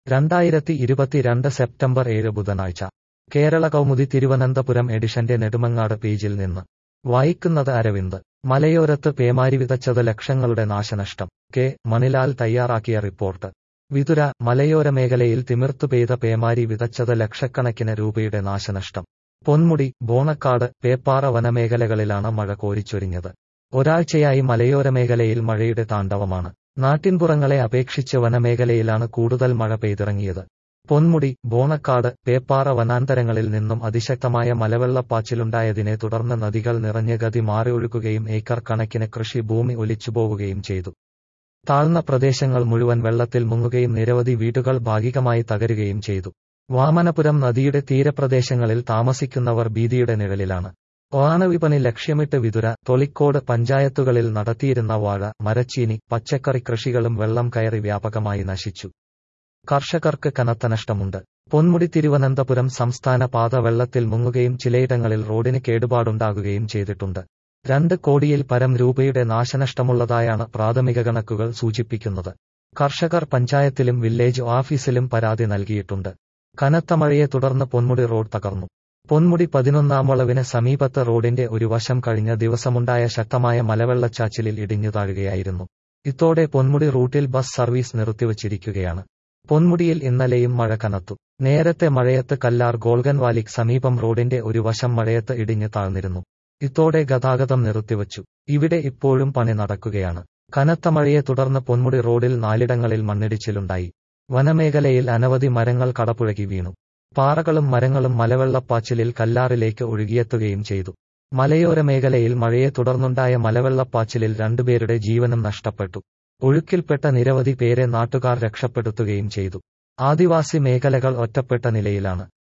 2022 September 7 ബുധനാഴ്ച കേരള കൗമുദി തിരുവനന്തപുരം എഡിഷന്റെ നെടുമങ്ങാട് പേജിൽ നിന്ന് വായിക്കുന്നത് അരവിന്ദ്. മലയോരത്ത് പേമാരി വിതച്ചത് ലക്ഷങ്ങളുടെ നാശനഷ്ടം. കെ മണിലാൽ തയ്യാറാക്കിയ റിപ്പോർട്ട്. വിതുര. മലയോര മേഖലയിൽ തിമിർത്തു പെയ്ത പേമാരി വിതച്ചത് ലക്ഷക്കണക്കിന് രൂപയുടെ നാശനഷ്ടം. പൊന്മുടി, ബോണക്കാട്, പേപ്പാറ വനമേഖലകളിലാണ് മഴ കോരിച്ചൊരിഞ്ഞത്. ഒരാഴ്ചയായി മലയോര മേഖലയിൽ മഴയുടെ താണ്ഡവമാണ്. നാട്ടിൻപുറങ്ങളെ അപേക്ഷിച്ച് വനമേഖലയിലാണ് കൂടുതൽ മഴ പെയ്തിറങ്ങിയത്. പൊന്മുടി, ബോണക്കാട്, പേപ്പാറ വനാന്തരങ്ങളിൽ നിന്നും അതിശക്തമായ മലവെള്ളപ്പാച്ചിലുണ്ടായതിനെ തുടർന്ന് നദികൾ നിറഞ്ഞ് ഗതി മാറി ഒഴുകുകയും ഏക്കർ കണക്കിന് കൃഷി ഭൂമി ഒലിച്ചുപോവുകയും ചെയ്തു. താഴ്ന്ന പ്രദേശങ്ങൾ മുഴുവൻ വെള്ളത്തിൽ മുങ്ങുകയും നിരവധി വീടുകൾ ഭാഗികമായി തകരുകയും ചെയ്തു. വാമനപുരം നദിയുടെ തീരപ്രദേശങ്ങളിൽ താമസിക്കുന്നവർ ഭീതിയുടെ നിഴലിലാണ്. ഓണവിപണി ലക്ഷ്യമിട്ട് വിതുര, തൊളിക്കോട് പഞ്ചായത്തുകളിൽ നടത്തിയിരുന്ന വാഴ, മരച്ചീനി, പച്ചക്കറി കൃഷികളും വെള്ളം കയറി വ്യാപകമായി നശിച്ചു. കർഷകർക്ക് കനത്ത നഷ്ടമുണ്ട്. പൊന്മുടി തിരുവനന്തപുരം സംസ്ഥാന പാത വെള്ളത്തിൽ മുങ്ങുകയും ചിലയിടങ്ങളിൽ റോഡിന് കേടുപാടുണ്ടാകുകയും ചെയ്തിട്ടുണ്ട്. 2 കോടിയിൽ പരം രൂപയുടെ നാശനഷ്ടമുള്ളതായാണ് പ്രാഥമിക കണക്കുകൾ സൂചിപ്പിക്കുന്നത്. കർഷകർ പഞ്ചായത്തിലും വില്ലേജ് ഓഫീസിലും പരാതി നൽകിയിട്ടുണ്ട്. കനത്ത മഴയെ തുടർന്ന് പൊന്മുടി റോഡ് തകർന്നു. പൊന്മുടി 11-ാം വളവിന് സമീപത്ത് റോഡിന്റെ ഒരു വശം കഴിഞ്ഞ ദിവസമുണ്ടായ ശക്തമായ മലവെള്ളച്ചാച്ചിലിൽ ഇടിഞ്ഞു താഴുകയായിരുന്നു. ഇതോടെ പൊന്മുടി റൂട്ടിൽ ബസ് സർവീസ് നിർത്തിവച്ചിരിക്കുകയാണ്. പൊന്മുടിയിൽ ഇന്നലെയും മഴ കനത്തു. നേരത്തെ മഴയത്ത് കല്ലാർ ഗോൾഗൻവാലിക്ക് സമീപം റോഡിന്റെ ഒരു വശം മഴയത്ത് ഇടിഞ്ഞു താഴ്ന്നിരുന്നു. ഇതോടെ ഗതാഗതം നിർത്തിവച്ചു. ഇവിടെ ഇപ്പോഴും പണി നടക്കുകയാണ്. കനത്ത മഴയെ തുടർന്ന് പൊന്മുടി റോഡിൽ 4ഇടങ്ങളിൽ മണ്ണിടിച്ചിലുണ്ടായി. വനമേഖലയിൽ അനവധി മരങ്ങൾ കടപുഴകി വീണു. പാറകളും മരങ്ങളും മലവെള്ളപ്പാച്ചിലിൽ കല്ലാറിലേക്ക് ഒഴുകിയെത്തുകയും ചെയ്തു. മലയോര മേഖലയിൽ മഴയെ തുടർന്നുണ്ടായ മലവെള്ളപ്പാച്ചിലിൽ 2 പേരുടെ ജീവനും നഷ്ടപ്പെട്ടു. ഒഴുക്കിൽപ്പെട്ട നിരവധി പേരെ നാട്ടുകാർ രക്ഷപ്പെടുത്തുകയും ചെയ്തു. ആദിവാസി മേഖലകൾ ഒറ്റപ്പെട്ട നിലയിലാണ്.